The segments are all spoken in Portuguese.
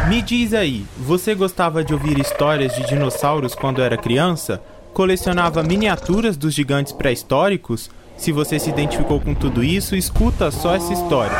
Me diz aí, você gostava de ouvir histórias de dinossauros quando era criança? Colecionava miniaturas dos gigantes pré-históricos? Se você se identificou com tudo isso, escuta só essa história.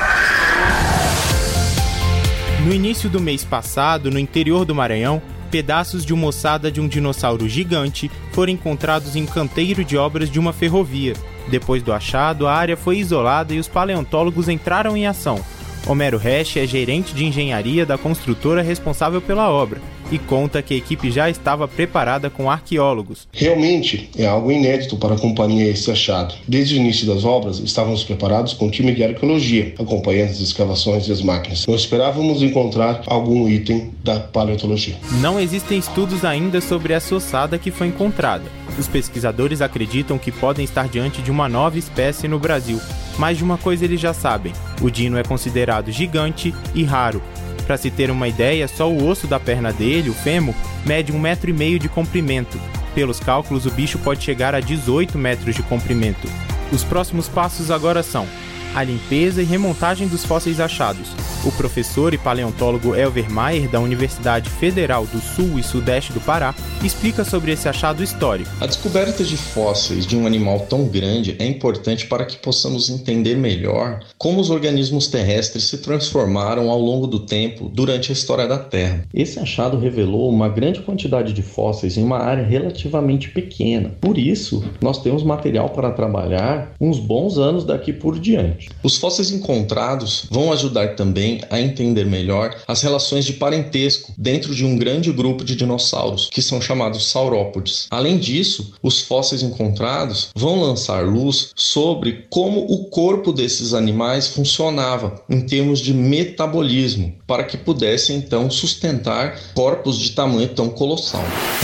No início do mês passado, no interior do Maranhão, pedaços de uma ossada de um dinossauro gigante foram encontrados em canteiro de obras de uma ferrovia. Depois do achado, a área foi isolada e os paleontólogos entraram em ação. Homero Resch é gerente de engenharia da construtora responsável pela obra e conta que a equipe já estava preparada com arqueólogos. Realmente é algo inédito para a companhia esse achado. Desde o início das obras, estávamos preparados com um time de arqueologia, acompanhando as escavações e as máquinas. Não esperávamos encontrar algum item da paleontologia. Não existem estudos ainda sobre essa ossada que foi encontrada. Os pesquisadores acreditam que podem estar diante de uma nova espécie no Brasil. Mas de uma coisa eles já sabem: o dino é considerado gigante e raro. Para se ter uma ideia, só o osso da perna dele, o fêmur, mede 1,5 metro de comprimento. Pelos cálculos, o bicho pode chegar a 18 metros de comprimento. Os próximos passos agora são a limpeza e remontagem dos fósseis achados. O professor e paleontólogo Elver Maier, da Universidade Federal do Sul e Sudeste do Pará, explica sobre esse achado histórico. A descoberta de fósseis de um animal tão grande é importante para que possamos entender melhor como os organismos terrestres se transformaram ao longo do tempo durante a história da Terra. Esse achado revelou uma grande quantidade de fósseis em uma área relativamente pequena. Por isso, nós temos material para trabalhar uns bons anos daqui por diante. Os fósseis encontrados vão ajudar também a entender melhor as relações de parentesco dentro de um grande grupo de dinossauros, que são chamados saurópodes. Além disso, os fósseis encontrados vão lançar luz sobre como o corpo desses animais funcionava em termos de metabolismo, para que pudessem então sustentar corpos de tamanho tão colossal.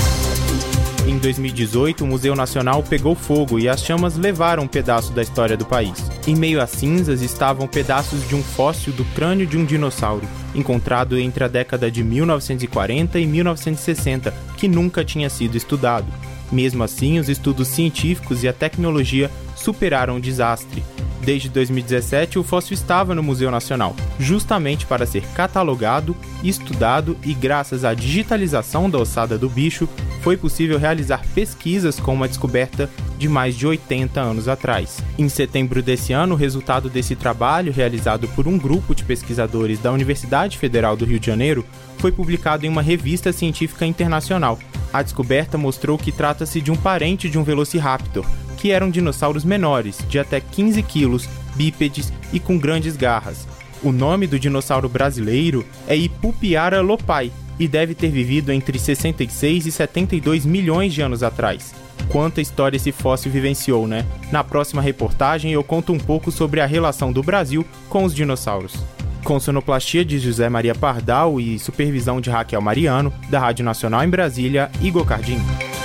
Em 2018, o Museu Nacional pegou fogo e as chamas levaram um pedaço da história do país. Em meio às cinzas estavam pedaços de um fóssil do crânio de um dinossauro, encontrado entre a década de 1940 e 1960, que nunca tinha sido estudado. Mesmo assim, os estudos científicos e a tecnologia superaram o desastre. Desde 2017, o fóssil estava no Museu Nacional, justamente para ser catalogado, estudado e, graças à digitalização da ossada do bicho, foi possível realizar pesquisas com uma descoberta de mais de 80 anos atrás. Em setembro desse ano, o resultado desse trabalho, realizado por um grupo de pesquisadores da Universidade Federal do Rio de Janeiro, foi publicado em uma revista científica internacional. A descoberta mostrou que trata-se de um parente de um Velociraptor, que eram dinossauros menores, de até 15 quilos, bípedes e com grandes garras. O nome do dinossauro brasileiro é Ipupiara lopai e deve ter vivido entre 66 e 72 milhões de anos atrás. Quanta história esse fóssil vivenciou, né? Na próxima reportagem eu conto um pouco sobre a relação do Brasil com os dinossauros. Com sonoplastia de José Maria Pardal e supervisão de Raquel Mariano, da Rádio Nacional em Brasília, Igor Cardinho.